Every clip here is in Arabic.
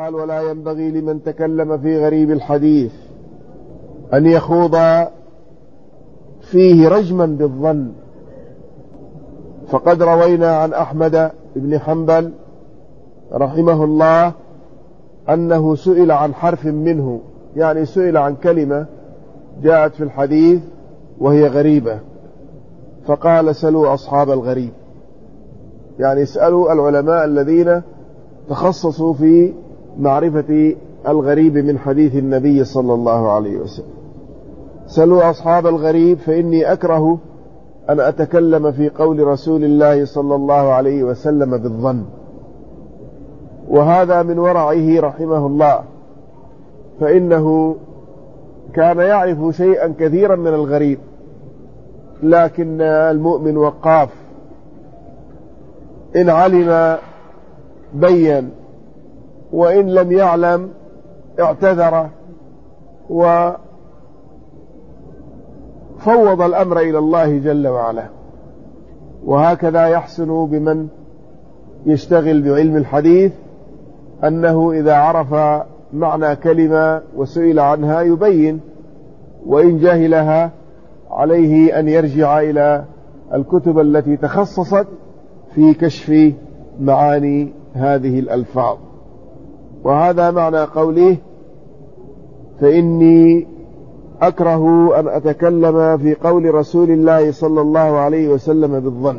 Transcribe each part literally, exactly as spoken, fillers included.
قال: ولا ينبغي لمن تكلم في غريب الحديث أن يخوض فيه رجما بالظن، فقد روينا عن أحمد بن حنبل رحمه الله أنه سئل عن حرف منه، يعني سئل عن كلمة جاءت في الحديث وهي غريبة، فقال: سلوا أصحاب الغريب، يعني اسألوا العلماء الذين تخصصوا في معرفة الغريب من حديث النبي صلى الله عليه وسلم. سلوا أصحاب الغريب فإني أكره أن أتكلم في قول رسول الله صلى الله عليه وسلم بالظن. وهذا من ورعه رحمه الله، فإنه كان يعرف شيئا كثيرا من الغريب، لكن المؤمن وقاف، إن علم بين، وإن لم يعلم اعتذر وفوض الأمر إلى الله جل وعلا. وهكذا يحسن بمن يشتغل بعلم الحديث أنه إذا عرف معنى كلمة وسئل عنها يبين، وإن جهلها عليه أن يرجع إلى الكتب التي تخصصت في كشف معاني هذه الألفاظ. وهذا معنى قوله: فإني أكره أن أتكلم في قول رسول الله صلى الله عليه وسلم بالظن.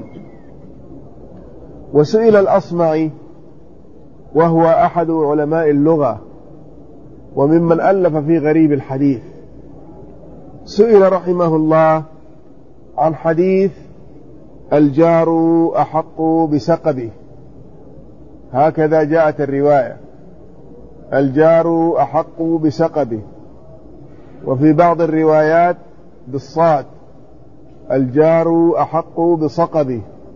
وسئل الأصمعي، وهو أحد علماء اللغة وممن ألف في غريب الحديث، سئل رحمه الله عن حديث الجار أحق بسقبه، هكذا جاءت الرواية: الجار أحق بسقبه. وفي بعض الروايات بالصاد: الجار أحق بصقبه.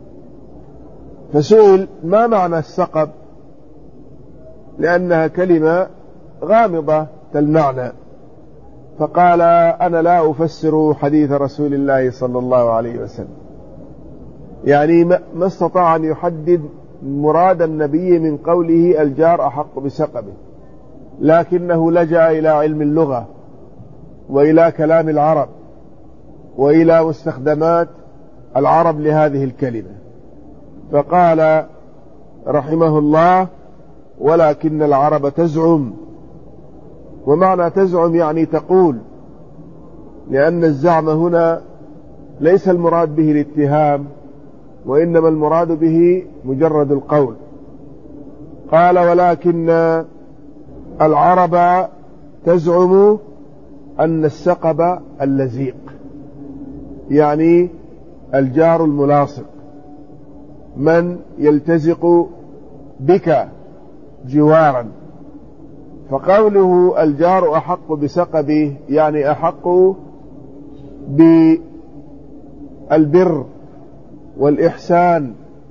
فسئل: ما معنى السقب؟ لأنها كلمة غامضة المعنى، فقال: أنا لا أفسر حديث رسول الله صلى الله عليه وسلم، يعني ما استطاع أن يحدد مراد النبي من قوله الجار أحق بسقبه، لكنه لجأ إلى علم اللغة وإلى كلام العرب وإلى مستخدمات العرب لهذه الكلمة، فقال رحمه الله: ولكن العرب تزعم. ومعنى تزعم يعني تقول، لأن الزعم هنا ليس المراد به الاتهام، وإنما المراد به مجرد القول. قال: ولكن العرب تزعم أن السقب اللزيق، يعني الجار الملاصق، من يلتزق بك جوارا. فقوله الجار أحق بسقبه يعني أحق بالبر والإحسان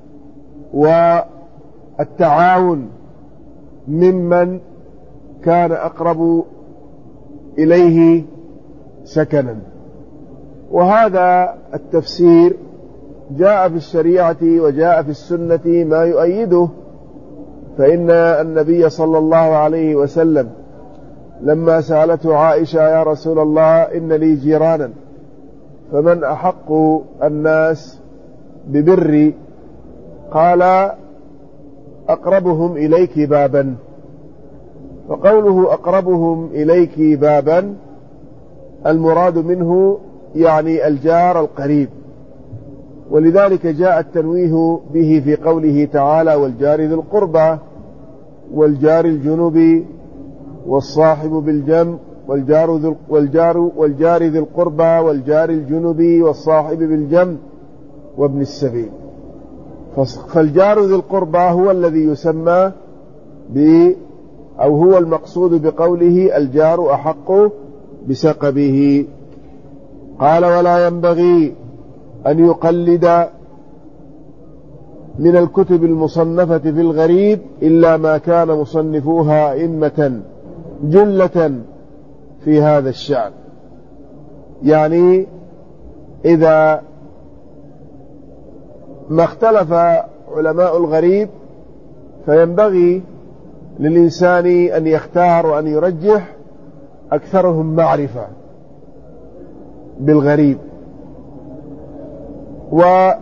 والتعاون ممن كان أقرب إليه سكنا. وهذا التفسير جاء في الشريعة وجاء في السنة ما يؤيده، فإن النبي صلى الله عليه وسلم لما سألته عائشة: يا رسول الله، إن لي جيرانا، فمن أحق الناس ببري؟ قال: أقربهم إليك بابا. فقوله أقربهم إليك بابا المراد منه يعني الجار القريب، ولذلك جاء التنويه به في قوله تعالى: والجار ذي القربى والجار الجنب والصاحب بالجنب والجار ذي والجار والجار ذي القربى والجار الجنب والصاحب بالجنب وابن السبيل. فالجار ذي القربى هو الذي يسمى ب أو هو المقصود بقوله الجار أحق بسقبه. قال: ولا ينبغي أن يقلد من الكتب المصنفة في الغريب إلا ما كان مصنفوها أئمة جلة في هذا الشأن. يعني إذا ما اختلف علماء الغريب فينبغي للإنسان أن يختار وأن يرجح أكثرهم معرفة بالغريب. وكان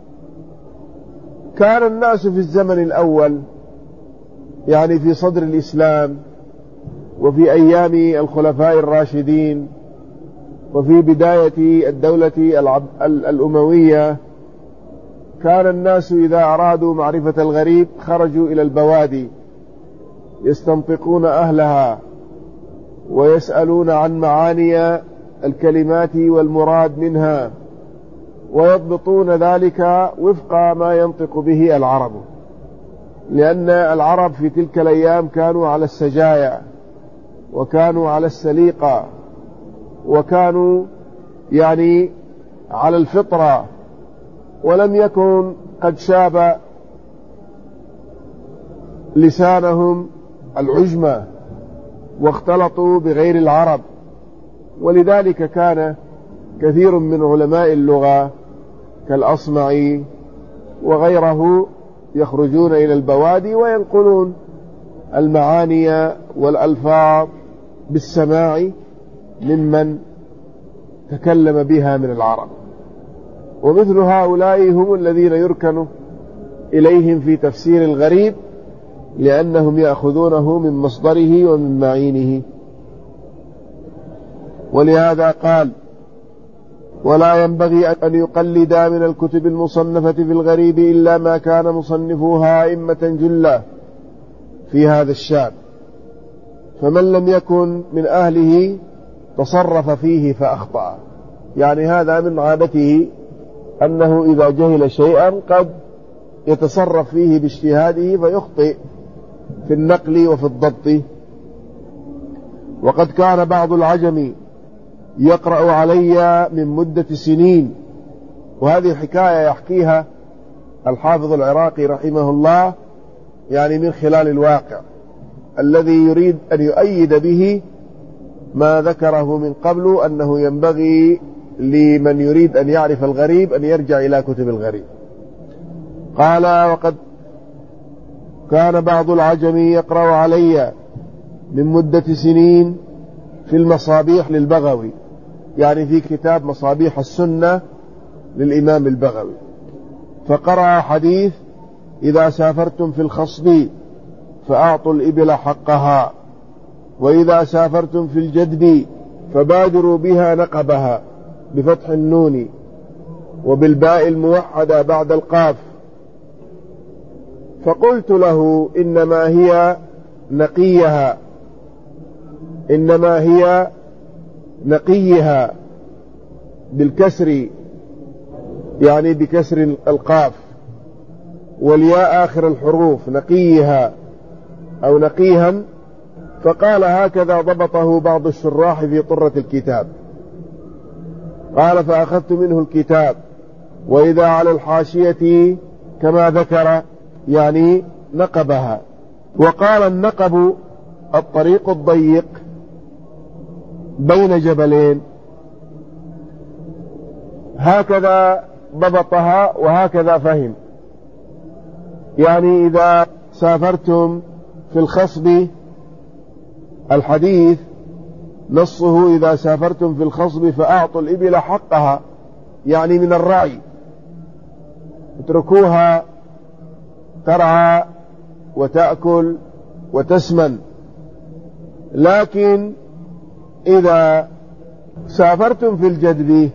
الناس في الزمن الأول يعني في صدر الإسلام وفي أيام الخلفاء الراشدين وفي بداية الدولة الأموية، كان الناس إذا أرادوا معرفة الغريب خرجوا إلى البوادي يستنطقون أهلها ويسألون عن معاني الكلمات والمراد منها، ويضبطون ذلك وفق ما ينطق به العرب، لأن العرب في تلك الأيام كانوا على السجايا وكانوا على السليقة وكانوا يعني على الفطرة، ولم يكن قد شاب لسانهم العجمة واختلطوا بغير العرب. ولذلك كان كثير من علماء اللغة كالأصمعي وغيره يخرجون إلى البوادي وينقلون المعاني والألفاظ بالسماع ممن تكلم بها من العرب. ومثل هؤلاء هم الذين يركن إليهم في تفسير الغريب، لأنهم يأخذونه من مصدره ومن معينه. ولهذا قال: ولا ينبغي أن يقلد من الكتب المصنفة في الغريب إلا ما كان مصنفوها أئمة جلة في هذا الشأن، فمن لم يكن من أهله تصرف فيه فأخطأ. يعني هذا من عادته أنه إذا جهل شيئا قد يتصرف فيه باجتهاده فيخطئ في النقل وفي الضبط. وقد كان بعض العجم يقرأ علي من مدة سنين، وهذه حكاية يحكيها الحافظ العراقي رحمه الله يعني من خلال الواقع الذي يريد أن يؤيد به ما ذكره من قبل، أنه ينبغي لمن يريد أن يعرف الغريب أن يرجع إلى كتب الغريب. قال: وقد كان بعض العجم يقرأ علي من مدة سنين في المصابيح للبغوي، يعني في كتاب مصابيح السنة للإمام البغوي، فقرأ حديث: إذا سافرتم في الخصب فأعطوا الإبل حقها، وإذا سافرتم في الجدب فبادروا بها نقبها بفتح النون وبالباء الموحدة بعد القاف. فقلت له: إنما هي نقيها إنما هي نقيها بالكسر، يعني بكسر القاف والياء آخر الحروف، نقيها أو نقيها. فقال: هكذا ضبطه بعض الشراح في طرة الكتاب. قال: فأخذت منه الكتاب، وإذا على الحاشية كما ذكر يعني نقبها. وقال: النقب الطريق الضيق بين جبلين. هكذا ضبطها وهكذا فهم، يعني إذا سافرتم في الخصب، الحديث نصه: إذا سافرتم في الخصب فأعطوا الإبل حقها، يعني من الرعي، اتركوها ترعى وتأكل وتسمن. لكن إذا سافرتم في الجدب،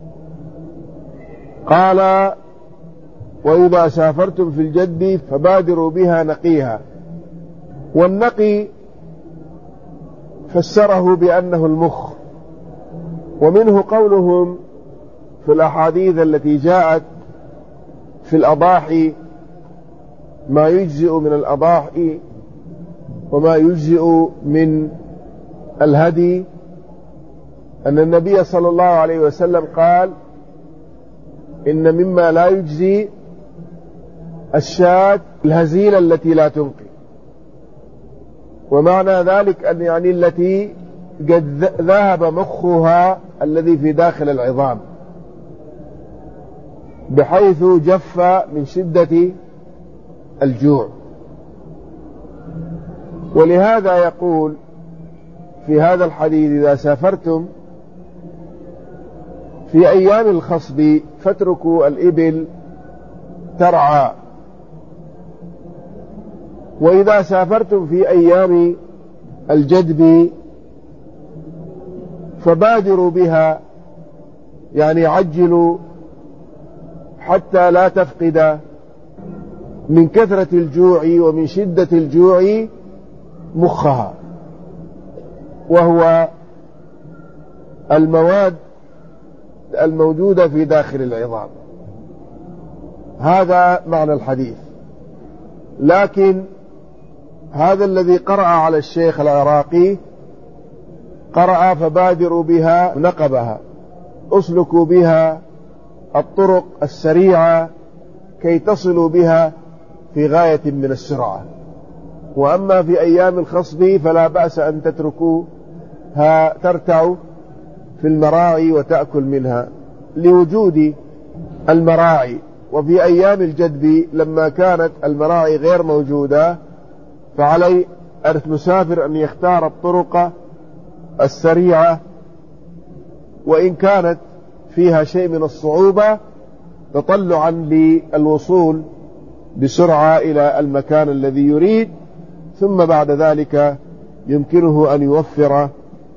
قال: وإذا سافرتم في الجدب فبادروا بها نقيها. والنقي فسره بأنه المخ، ومنه قولهم في الأحاديث التي جاءت في الأضاحي: ما يجزئ من الأضاحي وما يجزئ من الهدي، أن النبي صلى الله عليه وسلم قال: إن مما لا يجزي الشاة الهزيلة التي لا تنقي. ومعنى ذلك أن يعني التي قد ذهب مخها الذي في داخل العظام بحيث جف من شدة الجوع. ولهذا يقول في هذا الحديث: إذا سافرتم في أيام الخصب فاتركوا الإبل ترعى، وإذا سافرتم في أيام الجدب فبادروا بها، يعني عجلوا حتى لا تفقد من كثرة الجوع ومن شدة الجوع مخها، وهو المواد الموجودة في داخل العظام. هذا معنى الحديث. لكن هذا الذي قرأ على الشيخ العراقي قرأ: فبادروا بها نقبها، اسلكوا بها الطرق السريعة كي تصلوا بها في غاية من السرعة. وأما في أيام الخصب فلا بأس أن تتركوها ترتع في المراعي وتأكل منها لوجود المراعي. وفي أيام الجدب لما كانت المراعي غير موجودة فعلي المسافر أن يختار الطرق السريعة، وإن كانت فيها شيء من الصعوبة تطلعا للوصول بسرعة إلى المكان الذي يريد، ثم بعد ذلك يمكنه أن يوفر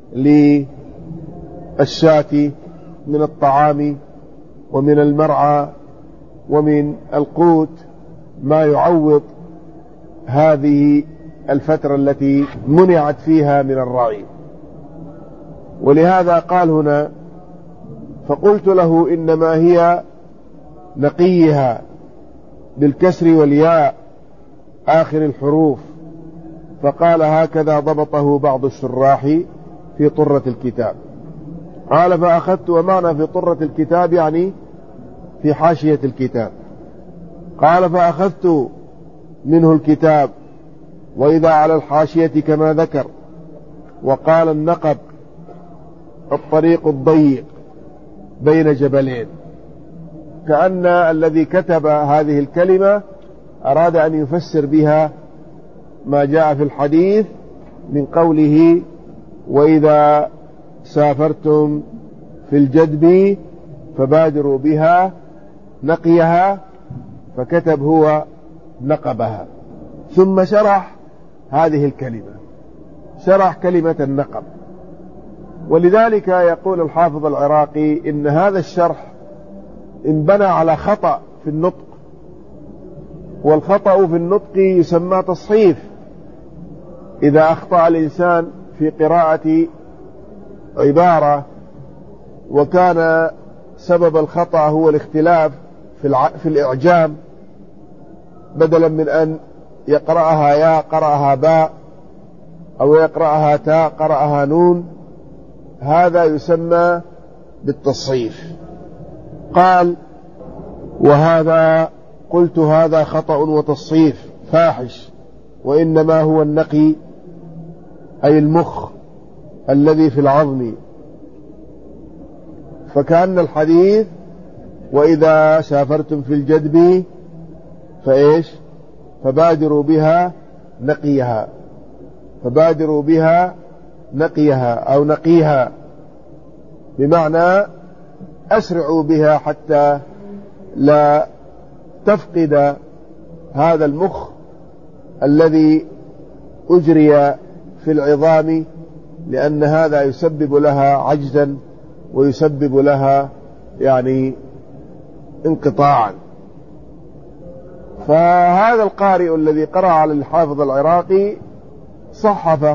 للشاة من الطعام ومن المرعى ومن القوت ما يعوض هذه الفترة التي منعت فيها من الرعي. ولهذا قال هنا: فقلت له إنما هي نقيها بالكسر والياء آخر الحروف. فقال: هكذا ضبطه بعض الشراح في طرة الكتاب. قال: فأخذت، ومعنى في طرة الكتاب يعني في حاشية الكتاب. قال: فأخذت منه الكتاب، وإذا على الحاشية كما ذكر. وقال: النقب الطريق الضيق بين جبلين، كأن الذي كتب هذه الكلمة أراد أن يفسر بها ما جاء في الحديث من قوله: وإذا سافرتم في الجدب فبادروا بها نقيها، فكتب هو نقبها. ثم شرح هذه الكلمة، شرح كلمة النقب. ولذلك يقول الحافظ العراقي إن هذا الشرح انبنى على خطأ في النطق، والخطأ في النطق يسمى تصحيف. إذا أخطأ الإنسان في قراءة عبارة وكان سبب الخطأ هو الاختلاف في, الع... في الإعجام، بدلا من أن يقرأها يا قرأها باء، أو يقرأها تاء قرأها نون، هذا يسمى بالتصحيف. قال: وهذا قلت هذا خطأ وتصحيف فاحش، وإنما هو النقي أي المخ الذي في العظم. فكأن الحديث: وإذا سافرتم في الجدب فإيش فبادروا بها نقيها، فبادروا بها نقيها أو نقيها، بمعنى أسرعوا بها حتى لا تفقد هذا المخ الذي أجري في العظام، لأن هذا يسبب لها عجزا ويسبب لها يعني انقطاعا. فهذا القارئ الذي قرأ على الحافظ العراقي صحفه،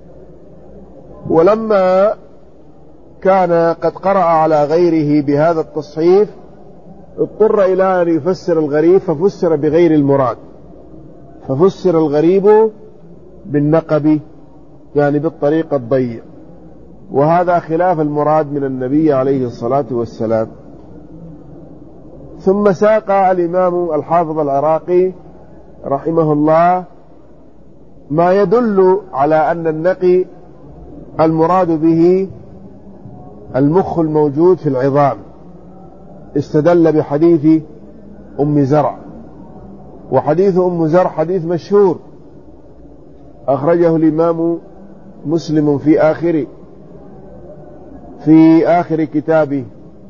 ولما كان قد قرأ على غيره بهذا التصحيف اضطر إلى أن يفسر الغريب، ففسر بغير المراد، ففسر الغريب بالنقب يعني بالطريق الضيق، وهذا خلاف المراد من النبي عليه الصلاة والسلام. ثم ساق الإمام الحافظ العراقي رحمه الله ما يدل على أن النقي المراد به المخ الموجود في العظام. استدل بحديث أم زرع، وحديث أم زرع حديث مشهور أخرجه الإمام مسلم في آخر في آخر كتابه.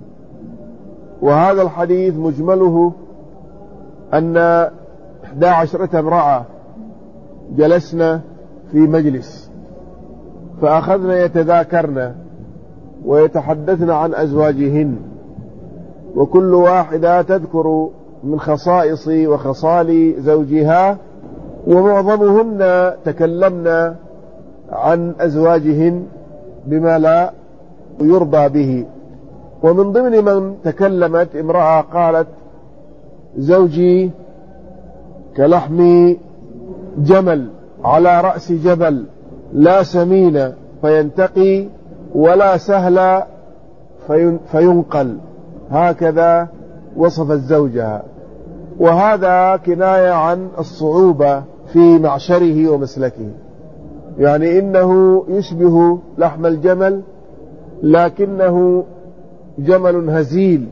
وهذا الحديث مجمله أن إحدى عشرة امرأة جلسنا في مجلس، فأخذنا يتذاكرن ويتحدثن عن أزواجهن، وكل واحدة تذكر من خصائص وخصال زوجها، ومعظمهن تكلمن عن أزواجهن بما لا يرضى به. ومن ضمن من تكلمت امرأة قالت: زوجي كلحم جمل على رأس جبل، لا سمين فينتقي ولا سهل فينقل. هكذا وصفت زوجها، وهذا كناية عن الصعوبة في معشره ومسلكه، يعني إنه يشبه لحم الجمل لكنه جمل هزيل،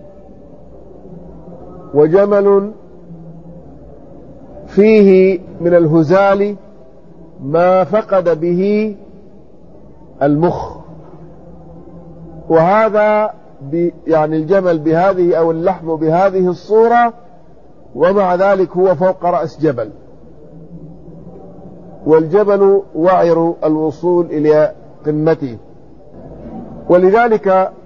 وجمل فيه من الهزال ما فقد به المخ. وهذا يعني الجمل بهذه أو اللحم بهذه الصورة، ومع ذلك هو فوق رأس جبل، والجبل وعر الوصول إلى قمته. ولذلك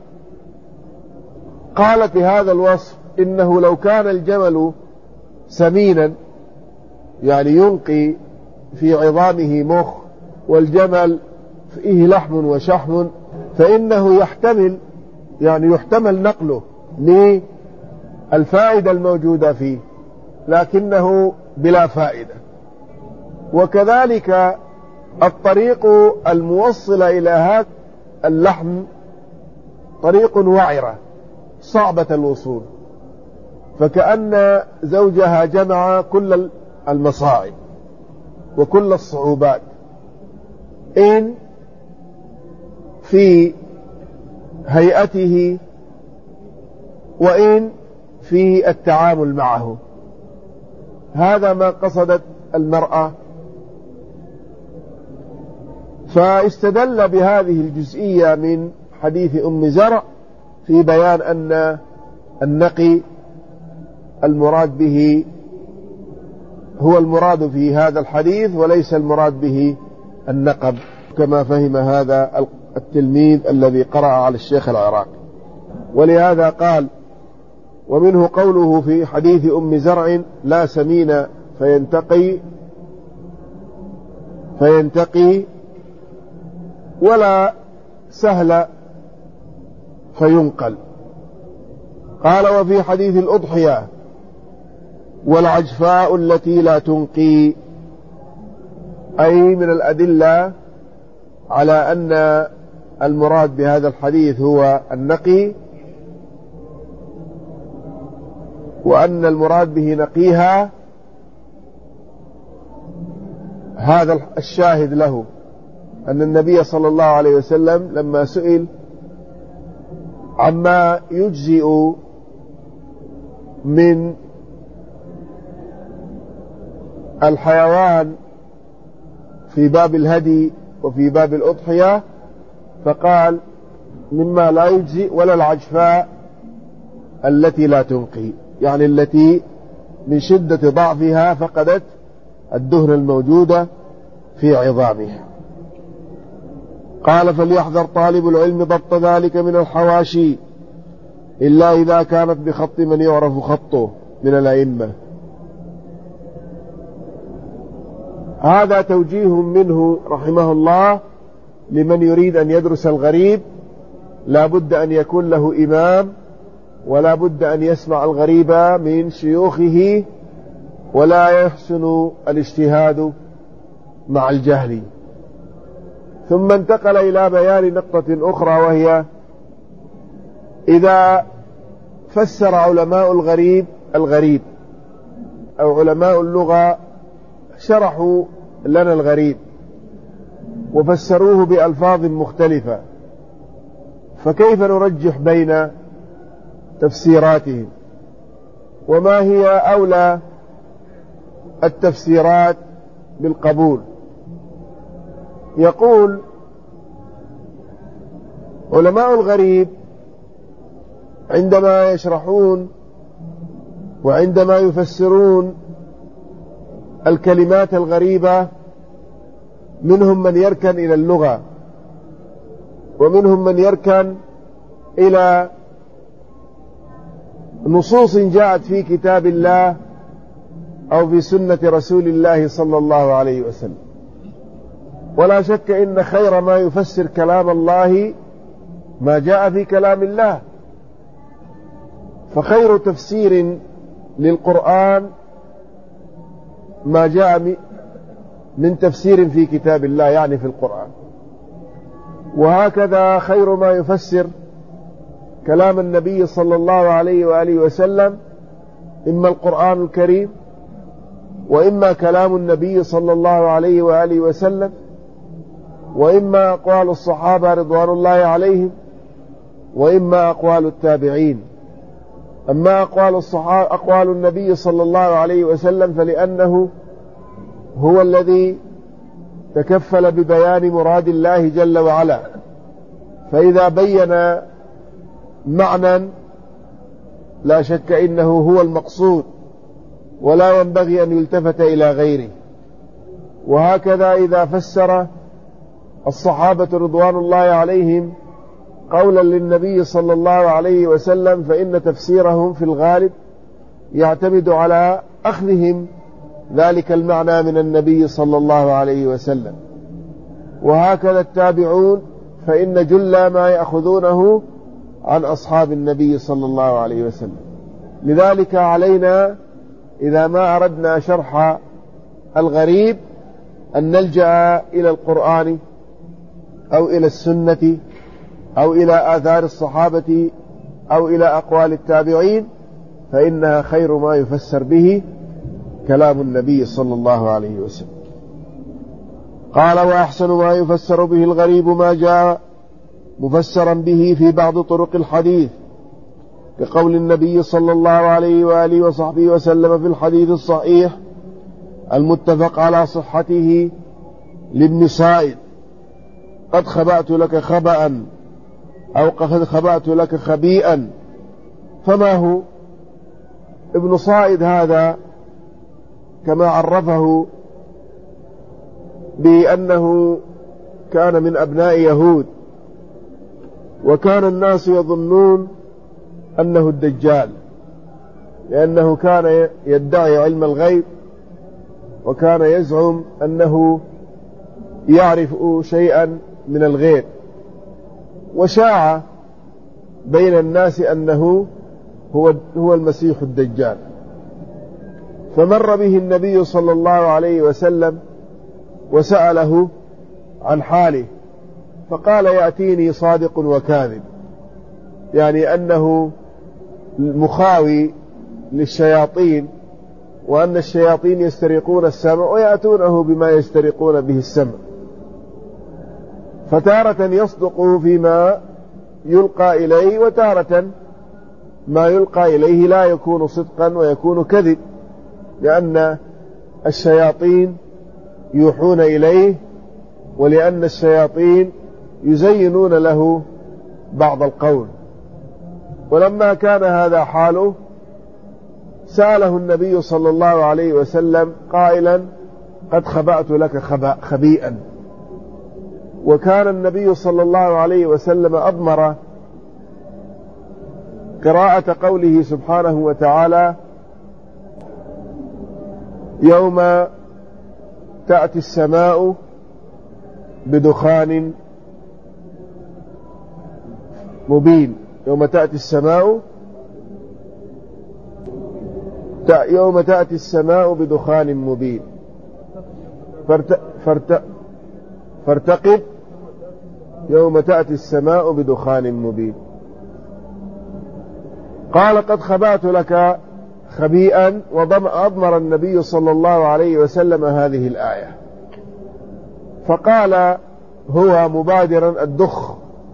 قالت بهذا الوصف: إنه لو كان الجمل سمينا، يعني ينقي في عظامه مخ، والجمل فيه لحم وشحم، فإنه يحتمل يعني يحتمل نقله للفائدة الموجودة فيه، لكنه بلا فائدة. وكذلك الطريق الموصل إلى هذا اللحم طريق وعرة صعبة الوصول، فكأن زوجها جمع كل المصاعب وكل الصعوبات، إن في هيئته وإن في التعامل معه. هذا ما قصدت المرأة، فاستدل بهذه الجزئية من حديث أم زرع في بيان أن النقي المراد به هو المراد في هذا الحديث، وليس المراد به النقب، كما فهم هذا التلميذ الذي قرأ على الشيخ العراقي. ولهذا قال: ومنه قوله في حديث أم زرع: لا سمين فينتقي فينتقي ولا سهل فينقل. قال: وفي حديث الأضحية: والعجفاء التي لا تنقي، أي من الأدلة على أن المراد بهذا الحديث هو النقي، وأن المراد به نقيها. هذا الشاهد له أن النبي صلى الله عليه وسلم لما سئل عما يجزئ من الحيوان في باب الهدي وفي باب الأضحية، فقال: مما لا يجزئ ولا العجفاء التي لا تنقي، يعني التي من شدة ضعفها فقدت الدهن الموجودة في عظامها. قال: فليحذر طالب العلم ضبط ذلك من الحواشي، إلا إذا كانت بخط من يعرف خطه من الأئمة. هذا توجيه منه رحمه الله لمن يريد أن يدرس الغريب، لا بد أن يكون له إمام، ولا بد أن يسمع الغريب من شيوخه، ولا يحسن الاجتهاد مع الجهل. ثم انتقل إلى بيان نقطة أخرى، وهي إذا فسر علماء الغريب الغريب أو علماء اللغة شرحوا لنا الغريب وفسروه بألفاظ مختلفة، فكيف نرجح بين تفسيراتهم؟ وما هي أولى التفسيرات بالقبول؟ يقول علماء الغريب عندما يشرحون وعندما يفسرون الكلمات الغريبة منهم من يركن إلى اللغة، ومنهم من يركن إلى نصوص جاءت في كتاب الله أو في سنة رسول الله صلى الله عليه وسلم. ولا شك إن خير ما يفسر كلام الله ما جاء في كلام الله، فخير تفسير للقرآن ما جاء من تفسير في كتاب الله، يعني في القرآن. وهكذا خير ما يفسر كلام النبي صلى الله عليه وآله وسلم إما القرآن الكريم، وإما كلام النبي صلى الله عليه وآله وسلم، وإما أقوال الصحابة رضوان الله عليهم، وإما أقوال التابعين. أما أقوال الصحابة أقوال النبي صلى الله عليه وسلم فلأنه هو الذي تكفل ببيان مراد الله جل وعلا، فإذا بين معنى لا شك إنه هو المقصود ولا ينبغي أن يلتفت إلى غيره. وهكذا إذا فسر الصحابة رضوان الله عليهم قولا للنبي صلى الله عليه وسلم فإن تفسيرهم في الغالب يعتمد على أخذهم ذلك المعنى من النبي صلى الله عليه وسلم. وهكذا التابعون فإن جل ما يأخذونه عن أصحاب النبي صلى الله عليه وسلم. لذلك علينا إذا ما أردنا شرح الغريب أن نلجأ إلى القرآن أو إلى السنة أو إلى آثار الصحابة أو إلى أقوال التابعين، فإنها خير ما يفسر به كلام النبي صلى الله عليه وسلم. قال: وأحسن ما يفسر به الغريب ما جاء مفسرا به في بعض طرق الحديث، كقول النبي صلى الله عليه وآله وصحبه وسلم في الحديث الصحيح المتفق على صحته لابن صائد: قد خبأت لك خبأ، أو قد خبأت لك خبيئا. فما هو ابن صائد هذا؟ كما عرفه بأنه كان من أبناء يهود، وكان الناس يظنون أنه الدجال، لأنه كان يدعي علم الغيب، وكان يزعم أنه يعرف شيئا من الغيب، وشاع بين الناس أنه هو هو المسيح الدجال. فمر به النبي صلى الله عليه وسلم وسأله عن حاله، فقال: يأتيني صادق وكاذب، يعني أنه مخاوي للشياطين، وأن الشياطين يسترقون السمع ويأتونه بما يسترقون به السمع، فتارة يصدق فيما يلقى إليه، وتارة ما يلقى إليه لا يكون صدقا ويكون كذب، لأن الشياطين يوحون إليه، ولأن الشياطين يزينون له بعض القول. ولما كان هذا حاله سأله النبي صلى الله عليه وسلم قائلا: قد خبأت لك خبيئا. وكان النبي صلى الله عليه وسلم أضمر قراءة قوله سبحانه وتعالى: يوم تأتي السماء بدخان مبين. يوم تأتي السماء يوم تأتي السماء بدخان مبين فارت... فارت... فارتقب يوم تأتي السماء بدخان مبين. قال: قد خبأت لك خبيئا، وأضمر النبي صلى الله عليه وسلم هذه الآية، فقال هو مبادرا الدخ،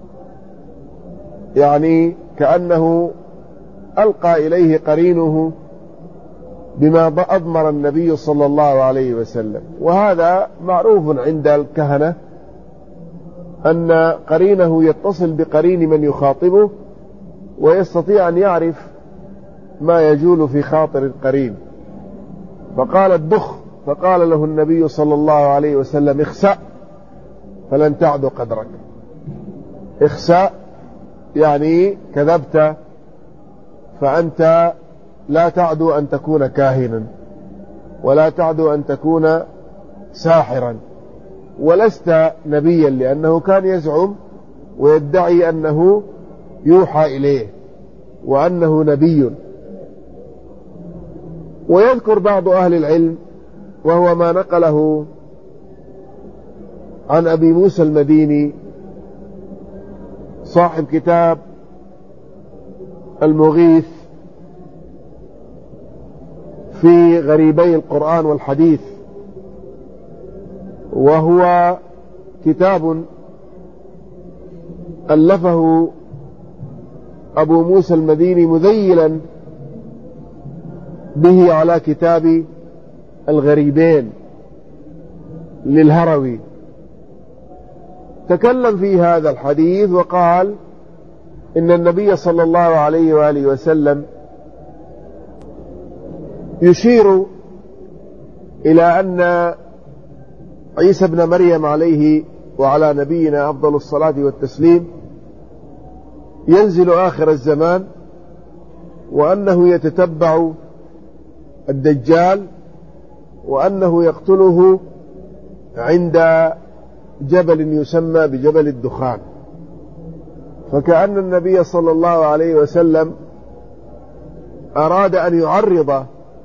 يعني كأنه ألقى إليه قرينه بما أضمر النبي صلى الله عليه وسلم. وهذا معروف عند الكهنة أن قرينه يتصل بقرين من يخاطبه ويستطيع أن يعرف ما يجول في خاطر القرين. فقال الدخ، فقال له النبي صلى الله عليه وسلم اخسأ فلن تعد قدرك. اخسأ يعني كذبت، فأنت لا تعدو أن تكون كاهنا، ولا تعدو أن تكون ساحرا، ولست نبيا، لأنه كان يزعم ويدعي أنه يوحى إليه وأنه نبي. ويذكر بعض أهل العلم، وهو ما نقله عن أبي موسى المديني صاحب كتاب المغيث في غريبي القرآن والحديث، وهو كتاب ألفه أبو موسى المديني مذيلا به على كتاب الغريبين للهروي. تكلم في هذا الحديث وقال إن النبي صلى الله عليه وآله وسلم يشير إلى أن عيسى بن مريم عليه وعلى نبينا أفضل الصلاة والتسليم ينزل آخر الزمان، وأنه يتتبع الدجال، وأنه يقتله عند جبل يسمى بجبل الدخان. فكأن النبي صلى الله عليه وسلم أراد أن يعرض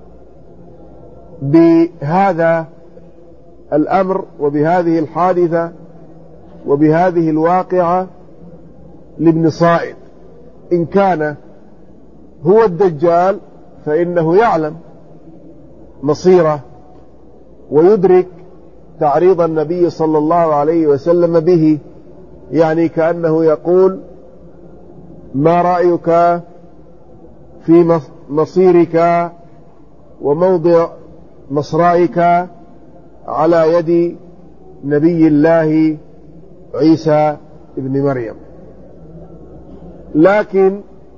بهذا الأمر وبهذه الحادثة وبهذه الواقعة لابن صائد. إن كان هو الدجال فإنه يعلم مصيره ويدرك تعريض النبي صلى الله عليه وسلم به، يعني كأنه يقول ما رأيك في مصيرك وموضع مصرعك على يد نبي الله عيسى ابن مريم. لكن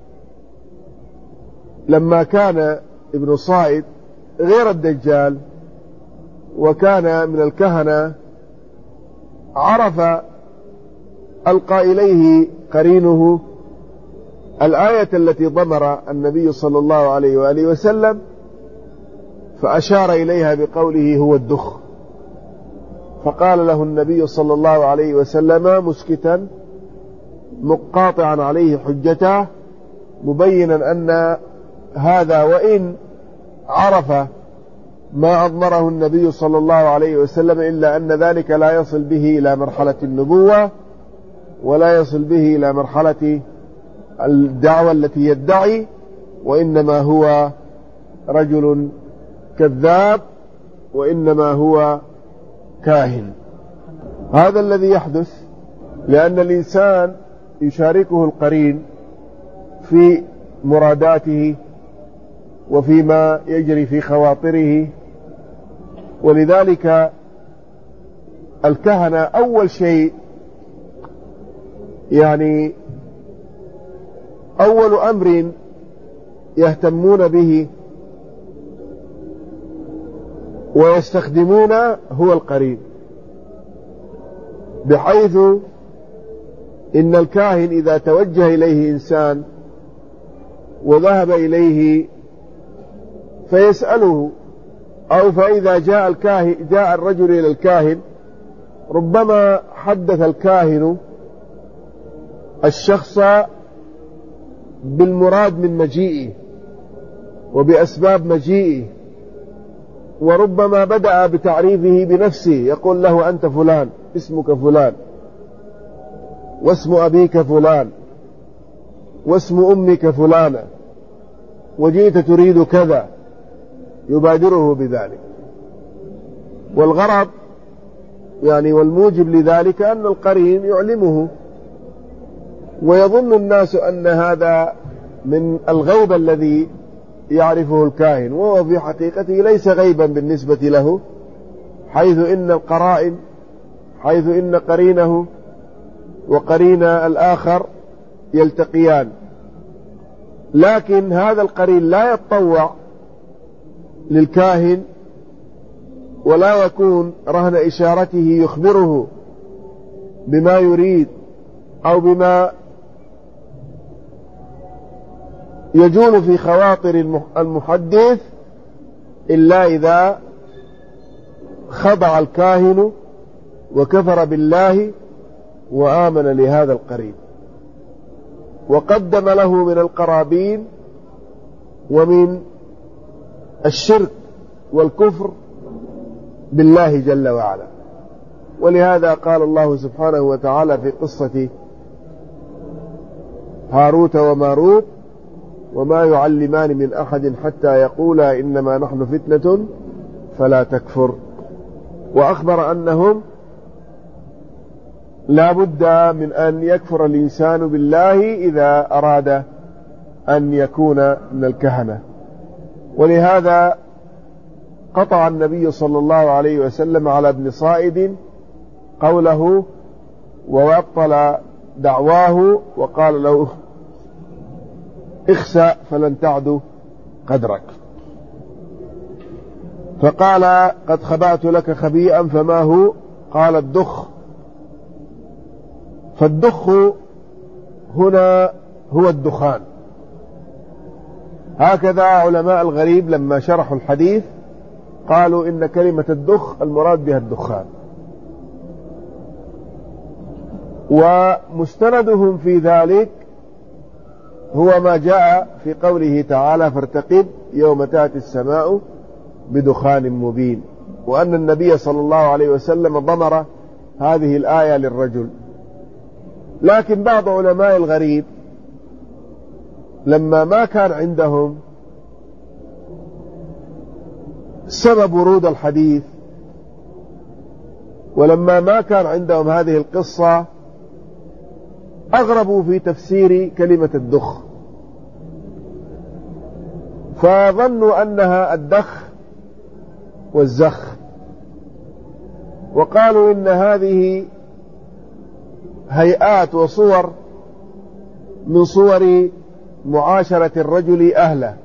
لما كان ابن صائد غير الدجال وكان من الكهنة، عرف ألقى إليه قرينه الآية التي ضمر النبي صلى الله عليه وآله وسلم، فأشار إليها بقوله هو الدخ. فقال له النبي صلى الله عليه وسلم مسكتا مقاطعا عليه حجته، مبينا أن هذا وإن عرف ما أضمره النبي صلى الله عليه وسلم، إلا أن ذلك لا يصل به إلى مرحلة النبوة، ولا يصل به إلى مرحلة الدعوة التي يدعي، وإنما هو رجل كذاب، وإنما هو كاهن. هذا الذي يحدث لأن الإنسان يشاركه القرين في مراداته وفيما يجري في خواطره. ولذلك الكهنة أول شيء، يعني أول أمر يهتمون به ويستخدمون هو القرين، بحيث إن الكاهن إذا توجه إليه إنسان وذهب إليه فيسأله، أو فإذا جاء الكاهن جاء الرجل إلى الكاهن، ربما حدث الكاهن الشخص بالمراد من مجيئه وبأسباب مجيئه، وربما بدأ بتعريفه بنفسه، يقول له أنت فلان، اسمك فلان، واسم أبيك فلان، واسم أمك فلانة، وجئت تريد كذا، يبادره بذلك. والغرض يعني والموجب لذلك أن القرين يعلمه، ويظن الناس أن هذا من الغيب الذي يعرفه الكاهن، وهو في حقيقته ليس غيبا بالنسبة له، حيث إن القرائن حيث إن قرينه وقرين الآخر يلتقيان، لكن هذا القرين لا يتطوع للكاهن ولا يكون رهن إشارته يخبره بما يريد أو بما يجول في خواطر المحدث إلا إذا خضع الكاهن وكفر بالله وآمن لهذا القرين وقدم له من القرابين ومن الشرك والكفر بالله جل وعلا. ولهذا قال الله سبحانه وتعالى في قصة هاروت وماروت: وما يعلمان من أحد حتى يقولا إنما نحن فتنة فلا تكفر. وأخبر أنهم لا بد من أن يكفر الإنسان بالله إذا أراد أن يكون من الكهنة. ولهذا قطع النبي صلى الله عليه وسلم على ابن صائد قوله وأبطل دعواه وقال له: اخسأ فلن تعد قدرك. فقال: قد خبأت لك خبيئا فما هو؟ قال: الدخ. فالدخ هنا هو الدخان. هكذا علماء الغريب لما شرحوا الحديث قالوا إن كلمة الدخ المراد بها الدخان. ومستندهم في ذلك هو ما جاء في قوله تعالى: فارتقب يوم تأتي السماء بدخان مبين، وأن النبي صلى الله عليه وسلم ضمر هذه الآية للرجل. لكن بعض علماء الغريب لما ما كان عندهم سبب ورود الحديث ولما ما كان عندهم هذه القصة أغربوا في تفسير كلمة الدخ، فظنوا أنها الدخ والزخ، وقالوا إن هذه هيئات وصور من صور معاشرة الرجل أهله،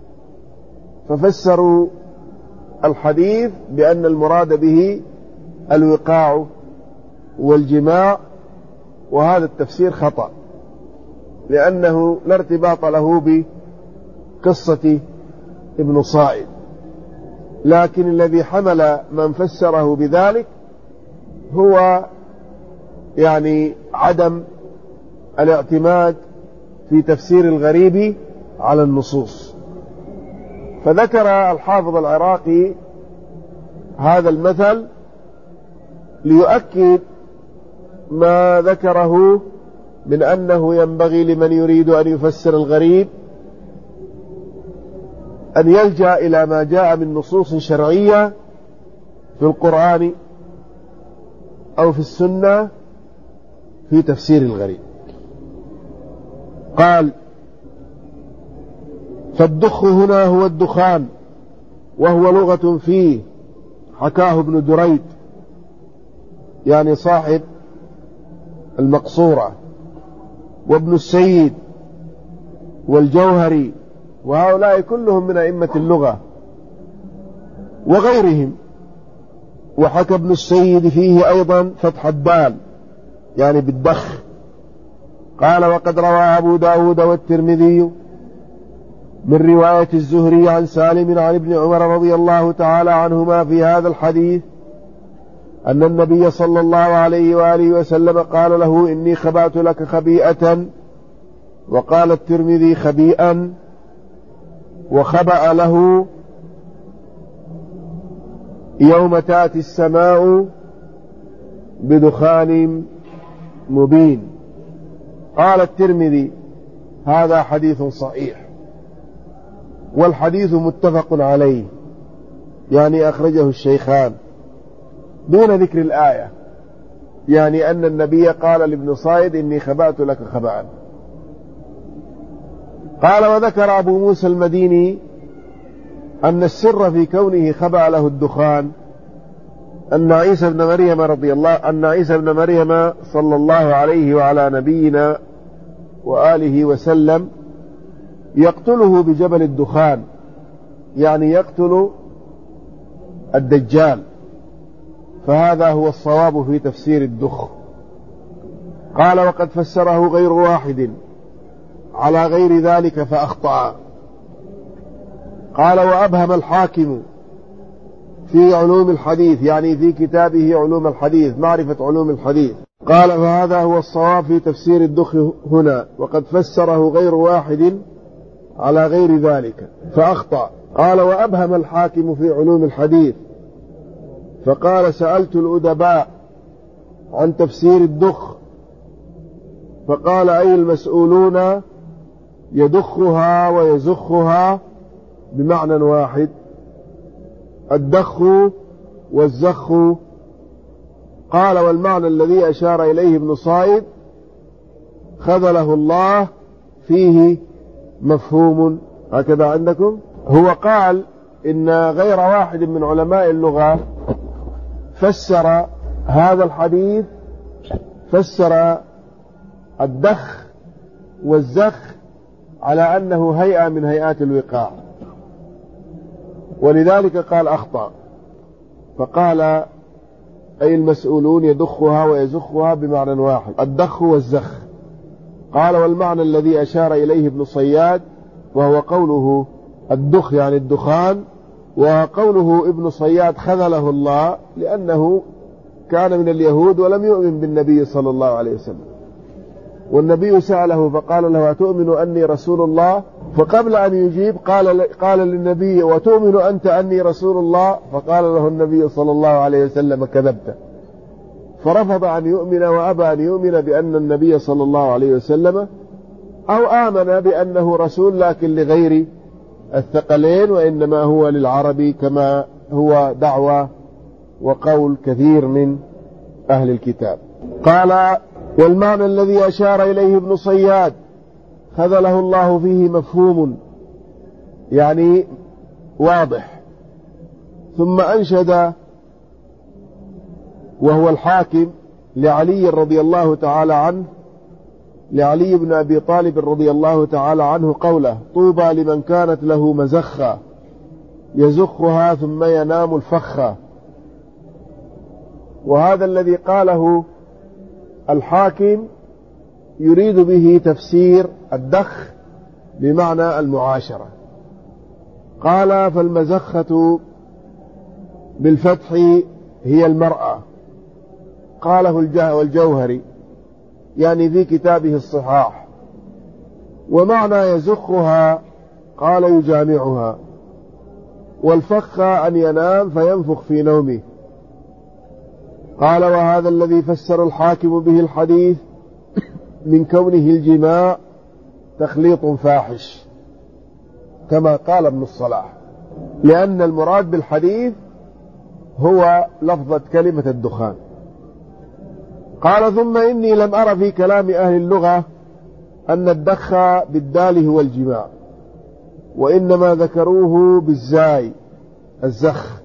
ففسروا الحديث بأن المراد به الوقاع والجماع، وهذا التفسير خطأ لأنه لا ارتباط له بقصة ابن صائد. لكن الذي حمل من فسره بذلك هو يعني عدم الاعتماد في تفسير الغريب على النصوص. فذكر الحافظ العراقي هذا المثل ليؤكد ما ذكره من أنه ينبغي لمن يريد أن يفسر الغريب أن يلجأ إلى ما جاء من نصوص شرعية في القرآن أو في السنة في تفسير الغريب. قال: فالدخ هنا هو الدخان، وهو لغة فيه، حكاه ابن دريد يعني صاحب المقصورة، وابن السيد والجوهري، وهؤلاء كلهم من أئمة اللغة وغيرهم. وحكى ابن السيد فيه أيضا فتح الدال يعني بالدخ. قال: وقد روى أبو داود والترمذي من رواية الزهري عن سالم عن ابن عمر رضي الله تعالى عنهما في هذا الحديث أن النبي صلى الله عليه وآله وسلم قال له: إني خبأت لك خبيئة. وقال الترمذي خبيئا، وخبأ له يوم تأتي السماء بدخان مبين. قال الترمذي: هذا حديث صحيح، والحديث متفق عليه يعني أخرجه الشيخان دون ذكر الآية، يعني أن النبي قال لابن صائد: إني خبأت لك خبأ. قال: وذكر أبو موسى المديني أن السر في كونه خبأ له الدخان أن عيسى بن مريم رضي الله أن عيسى بن مريم صلى الله عليه وعلى نبينا وآله وسلم يقتله بجبل الدخان، يعني يقتل الدجال، فهذا هو الصواب في تفسير الدخ. قال وقد فسره غير واحد على غير ذلك فأخطأ. قال وأبهم الحاكم في علوم الحديث، يعني في كتابه علوم الحديث، معرفة علوم الحديث، قال فهذا هو الصواب في تفسير الدخ هنا، وقد فسره غير واحد على غير ذلك فأخطأ. قال وأبهم الحاكم في علوم الحديث، فقال سألت الأدباء عن تفسير الدخ، فقال أي المسؤولون يدخها ويزخها بمعنى واحد، الدخ والزخ. قال والمعنى الذي أشار إليه ابن صائد خذله الله فيه مفهوم. هكذا عندكم. هو قال إن غير واحد من علماء اللغة فسر هذا الحديث، فسر الدخ والزخ على أنه هيئة من هيئات الوقاع، ولذلك قال أخطأ، فقال أي المسؤولون يدخها ويزخها بمعنى واحد، الدخ والزخ. قال والمعنى الذي أشار إليه ابن صياد وهو قوله الدخ يعني الدخان، وقوله ابن صياد خذله الله لأنه كان من اليهود ولم يؤمن بالنبي صلى الله عليه وسلم، والنبي سأله فقال له أتؤمن أني رسول الله؟ فقبل أن يجيب قال قال للنبي وتؤمن أنت أني رسول الله؟ فقال له النبي صلى الله عليه وسلم كذبت، فرفض أن يؤمن وأبى أن يؤمن بأن النبي صلى الله عليه وسلم، أو آمن بأنه رسول لكن لغير الثقلين، وإنما هو للعربي كما هو دعوة وقول كثير من أهل الكتاب. قال والمعنى الذي أشار إليه ابن صياد خذله الله فيه مفهوم، يعني واضح. ثم أنشد وهو الحاكم لعلي رضي الله تعالى عنه، لعلي بن أبي طالب رضي الله تعالى عنه قوله طوبى لمن كانت له مزخة يزخها ثم ينام الفخة. وهذا الذي قاله الحاكم يريد به تفسير الدخ بمعنى المعاشرة. قال فالمزخة بالفتح هي المرأة، قاله الجوهري يعني في كتابه الصحاح. ومعنى يزخها قال يجامعها، والفخ أن ينام فينفخ في نومه. قال وهذا الذي فسر الحاكم به الحديث من كونه الجماع تخليط فاحش كما قال ابن الصلاح، لأن المراد بالحديث هو لفظة كلمة الدخان. قال ثم إني لم أرى في كلام أهل اللغة أن الدخ بالدال هو الجماع، وإنما ذكروه بالزاي الزخ.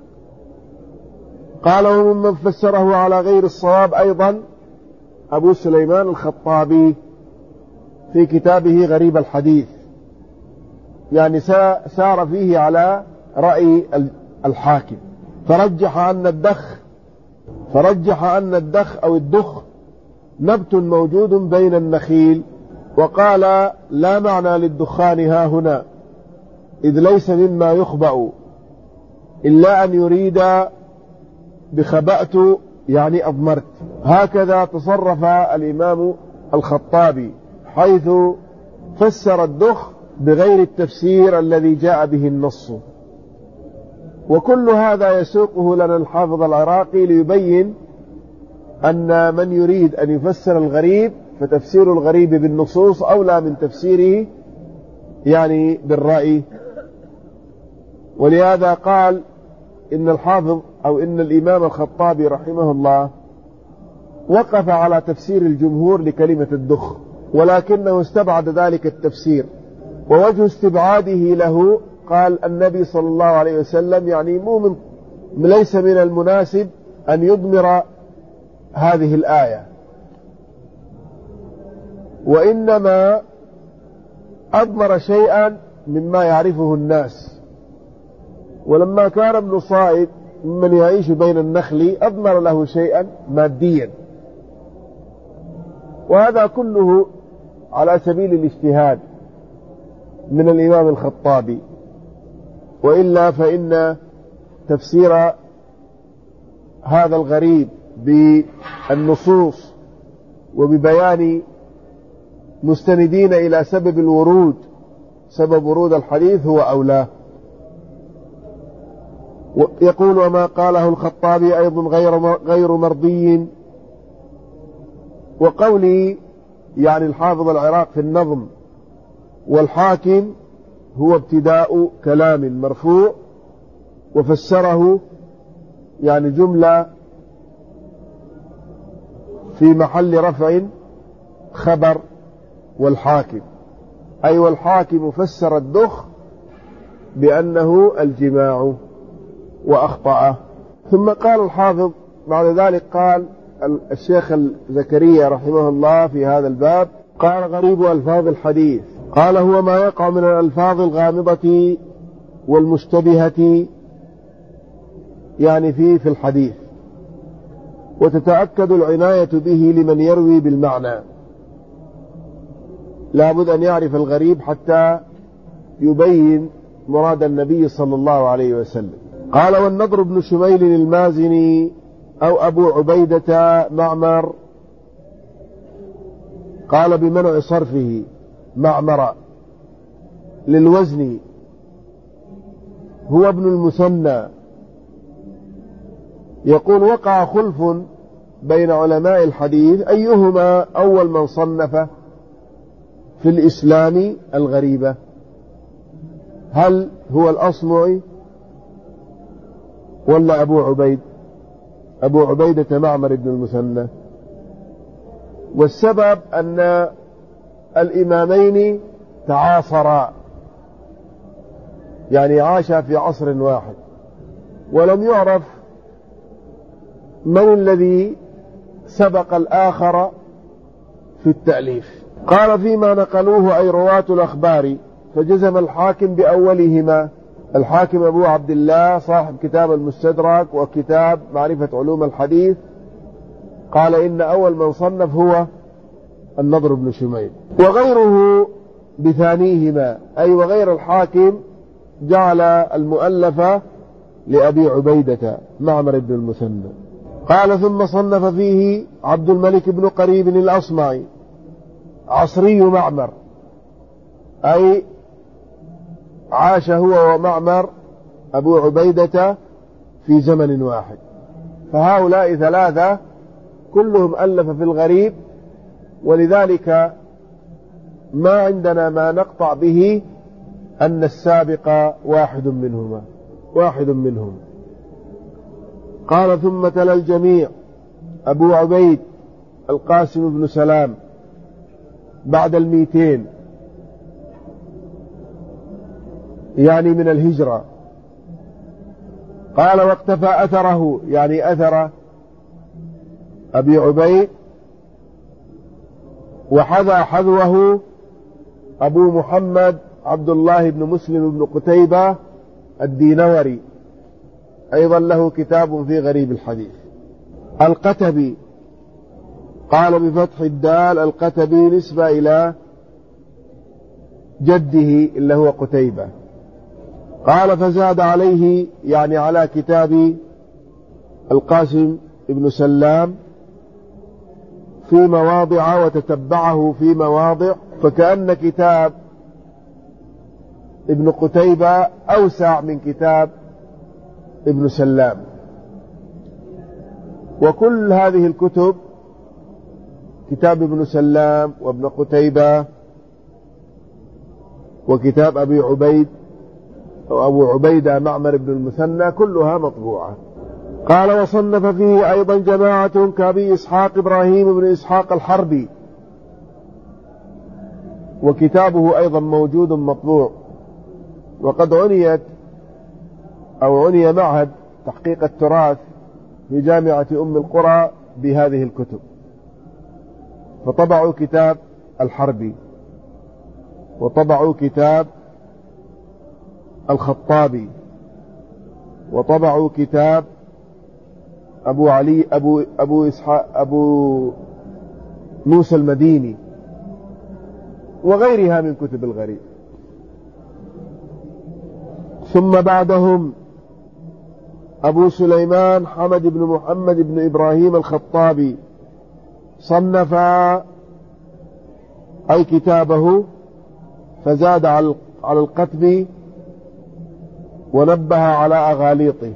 قال وممن فسره على غير الصواب أيضا أبو سليمان الخطابي في كتابه غريب الحديث، يعني سار فيه على رأي الحاكم، فرجح أن الدخ فرجح أن الدخ أو الدخ نبت موجود بين النخيل، وقال لا معنى للدخان ها هنا إذ ليس مما يخبأ إلا أن يريد بخبأت يعني أضمرت. هكذا تصرف الإمام الخطابي حيث فسر الدخ بغير التفسير الذي جاء به النص. وكل هذا يسوقه لنا الحافظ العراقي ليبين أن من يريد أن يفسر الغريب فتفسير الغريب بالنصوص أولى من تفسيره يعني بالرأي. ولهذا قال إن الحافظ أو إن الإمام الخطابي رحمه الله وقف على تفسير الجمهور لكلمة الدخ، ولكنه استبعد ذلك التفسير. ووجه استبعاده له قال النبي صلى الله عليه وسلم يعني مو من ليس من المناسب أن يضمر هذه الآية، وإنما أضمر شيئا مما يعرفه الناس. ولما كان ابن صائد ممن يعيش بين النخل أضمر له شيئا ماديا، وهذا كله على سبيل الاجتهاد من الإمام الخطابي، وإلا فإن تفسير هذا الغريب بالنصوص وببيان مستندين إلى سبب الورود سبب ورود الحديث هو أولاه. يقول وما قاله الخطابي أيضا غير غير مرضي. وقولي يعني الحافظ العراق في النظم والحاكم هو ابتداء كلام مرفوع، وفسره يعني جملة في محل رفع خبر والحاكم، أي والحاكم فسر الدخ بأنه الجماع وأخطأه. ثم قال الحافظ بعد ذلك، قال الشيخ زكريا رحمه الله في هذا الباب، قال غريب ألفاظ الحديث، قال هو ما يقع من الألفاظ الغامضة والمشتبهة يعني فيه في الحديث، وتتأكد العناية به لمن يروي بالمعنى. لا بد أن يعرف الغريب حتى يبين مراد النبي صلى الله عليه وسلم. قال والنضر بن شميل المازني أو أبو عبيدة معمر، قال بمنع صرفه معمر للوزن، هو ابن المثنى. يقول وقع خلف بين علماء الحديث أيهما أول من صنف في الإسلام الغريبة، هل هو الأصمعي ولا أبو عبيد أبو عبيدة معمر بن المثنى؟ والسبب أن الإمامين تعاصرا، يعني عاشا في عصر واحد، ولم يعرف من الذي سبق الآخر في التأليف. قال فيما نقلوه أي رواة الأخبار، فجزم الحاكم بأولهما، الحاكم أبو عبد الله صاحب كتاب المستدرك وكتاب معرفة علوم الحديث، قال إن أول من صنف هو النضر بن شميل، وغيره بثانيهما، أي وغير الحاكم جعل المؤلف لأبي عبيدة معمر بن المثنى. قال ثم صنف فيه عبد الملك بن قريب الأصمعي عصري معمر، أي عاش هو ومعمر أبو عبيدة في زمن واحد، فهؤلاء ثلاثة كلهم ألف في الغريب، ولذلك ما عندنا ما نقطع به أن السابق واحد منهما واحد منهم. قال ثم تلا الجميع أبو عبيد القاسم بن سلام بعد المئتين يعني من الهجرة. قال واقتفى أثره يعني أثر أبي عبيد، وحذا حذوه أبو محمد عبد الله بن مسلم بن قتيبة الدينوري، أيضا له كتاب في غريب الحديث. القتبي قال بفتح الدال القتبي نسبة إلى جده اللي هو قتيبة. قال فزاد عليه يعني على كتاب القاسم بن سلام في مواضع وتتبعه في مواضع، فكأن كتاب ابن قتيبة أوسع من كتاب ابن سلام. وكل هذه الكتب كتاب ابن سلام وابن قتيبة وكتاب أبي عبيد أو أبو عبيدة معمر بن المثنى كلها مطبوعة. قال وصنف فيه أيضا جماعة كأبي إسحاق إبراهيم بن إسحاق الحربي، وكتابه أيضا موجود مطبوع، وقد عنيت أو عني معهد تحقيق التراث في جامعة أم القرى بهذه الكتب، فطبعوا كتاب الحربي، وطبعوا كتاب الخطابي، وطبعوا كتاب أبو علي أبو أبو إسحاق أبو موسى المديني، وغيرها من كتب الغريب. ثم بعدهم أبو سليمان حمد بن محمد بن إبراهيم الخطابي صنف أي كتابه، فزاد على القتب ونبه على أغاليطه،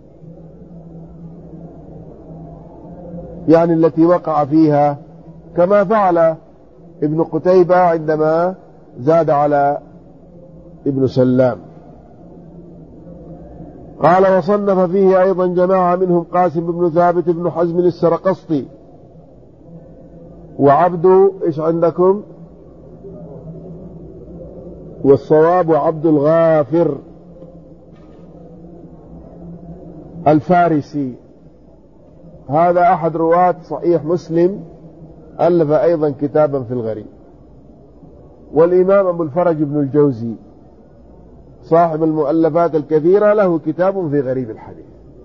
يعني التي وقع فيها، كما فعل ابن قتيبة عندما زاد على ابن سلام. قال: وصنف فيه أيضا جماعة منهم قاسم بن ثابت بن حزم السرقسطي، وعبد إيش عندكم؟ والصواب عبد الغافر الفارسي، هذا أحد رواة صحيح مسلم، ألف أيضا كتابا في الغريب. والإمام أبو الفرج بن الجوزي صاحب المؤلفات الكثيرة له كتاب في غريب الحديث.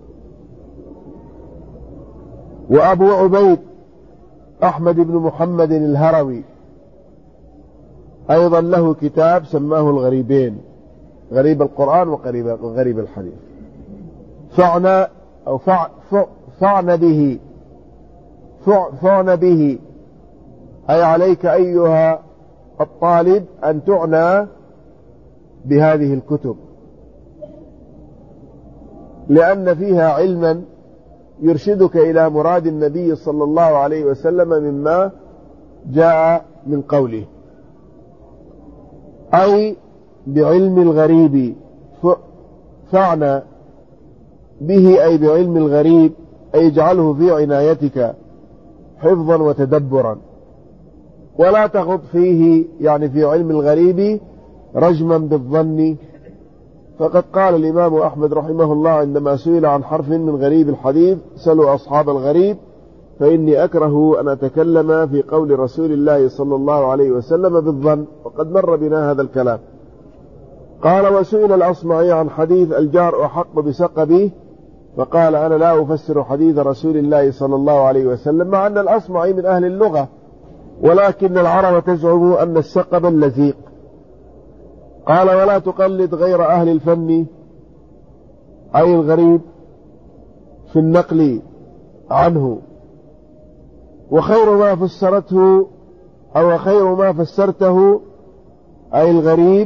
وأبو عبيد أحمد بن محمد الهروي أيضا له كتاب سماه الغريبين، غريب القرآن وغريب الحديث. فعنا أو فع فعن به فعن به أي عليك أيها الطالب أن تعنى بهذه الكتب، لأن فيها علما يرشدك إلى مراد النبي صلى الله عليه وسلم مما جاء من قوله. أي بعلم الغريب، فعن به أي بعلم الغريب، أي اجعله في عنايتك حفظا وتدبرا، ولا تخض فيه، يعني في علم الغريب، رجما بالظن. فقد قال الإمام أحمد رحمه الله عندما سئل عن حرف من غريب الحديث: سلوا أصحاب الغريب فإني أكره أن أتكلم في قول رسول الله صلى الله عليه وسلم بالظن. وقد مر بنا هذا الكلام. قال: وسئل الأصمعي عن حديث الجار أحق بسقبه، فقال: أنا لا أفسر حديث رسول الله صلى الله عليه وسلم، مع أن الأصمعي من أهل اللغة، ولكن العرب تزعم أن السقب اللزيق. قال: ولا تقلد غير أهل الفن، أي الغريب، في النقل عنه، وخير ما فسرته أو خير ما فسرته أي الغريب،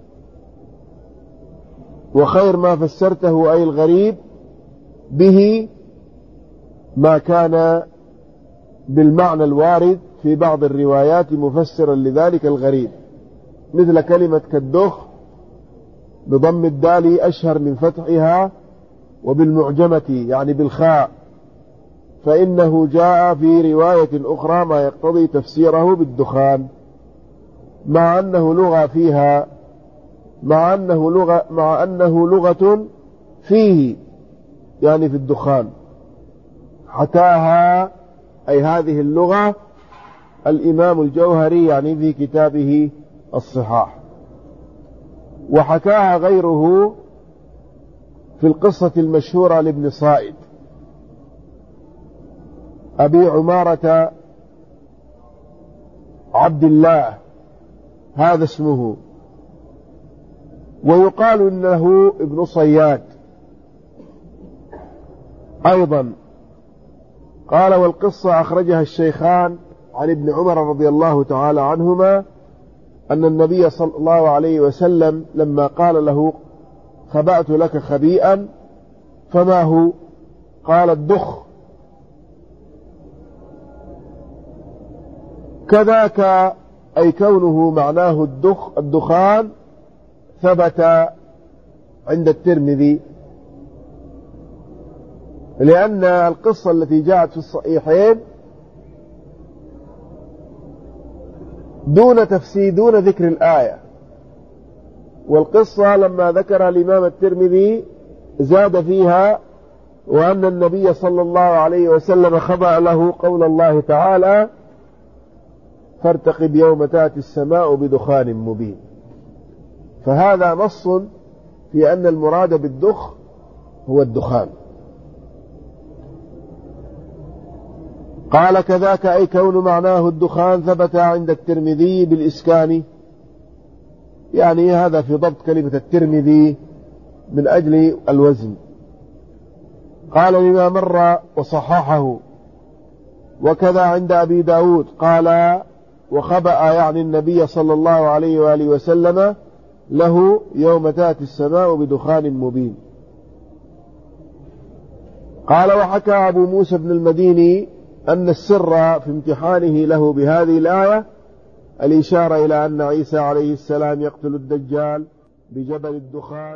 وخير ما فسرته أي الغريب به ما كان بالمعنى الوارد في بعض الروايات مفسرا لذلك الغريب، مثل كلمة كالدخ بضم الدال أشهر من فتحها، وبالمعجمة يعني بالخاء، فإنه جاء في رواية أخرى ما يقتضي تفسيره بالدخان، مع أنه لغة فيها مع أنه لغة مع أنه لغة فيه، يعني في الدخان. حكاها أي هذه اللغة الإمام الجوهري، يعني في كتابه الصحاح، وحكاها غيره في القصة المشهورة لابن صائد أبي عمارة عبد الله، هذا اسمه، ويقال إنه ابن صياد أيضا. قال: والقصة أخرجها الشيخان عن ابن عمر رضي الله تعالى عنهما أن النبي صلى الله عليه وسلم لما قال له: خبأت لك خبيئا، فما هو؟ قال: الدخ. كذاك أي كونه معناه الدخ الدخان ثبت عند الترمذي، لأن القصة التي جاءت في الصحيحين دون تفسير دون ذكر الآية، والقصة لما ذكر الإمام الترمذي زاد فيها وأن النبي صلى الله عليه وسلم خبأ له قول الله تعالى فارتقب يوم تأتي السماء بدخان مبين. فهذا نص في أن المراد بالدخ هو الدخان. قال كذاك أي كون معناه الدخان ثبت عند الترمذي بالإسكان، يعني هذا في ضبط كلمة الترمذي من أجل الوزن. قال لما مر وصححه. وكذا عند أبي داود قال وخبأ يعني النبي صلى الله عليه وآله وسلم له يوم تأتي السماء بدخان مبين. قال وحكى أبو موسى بن المديني أن السر في امتحانه له بهذه الآية الإشارة إلى أن عيسى عليه السلام يقتل الدجال بجبل الدخان.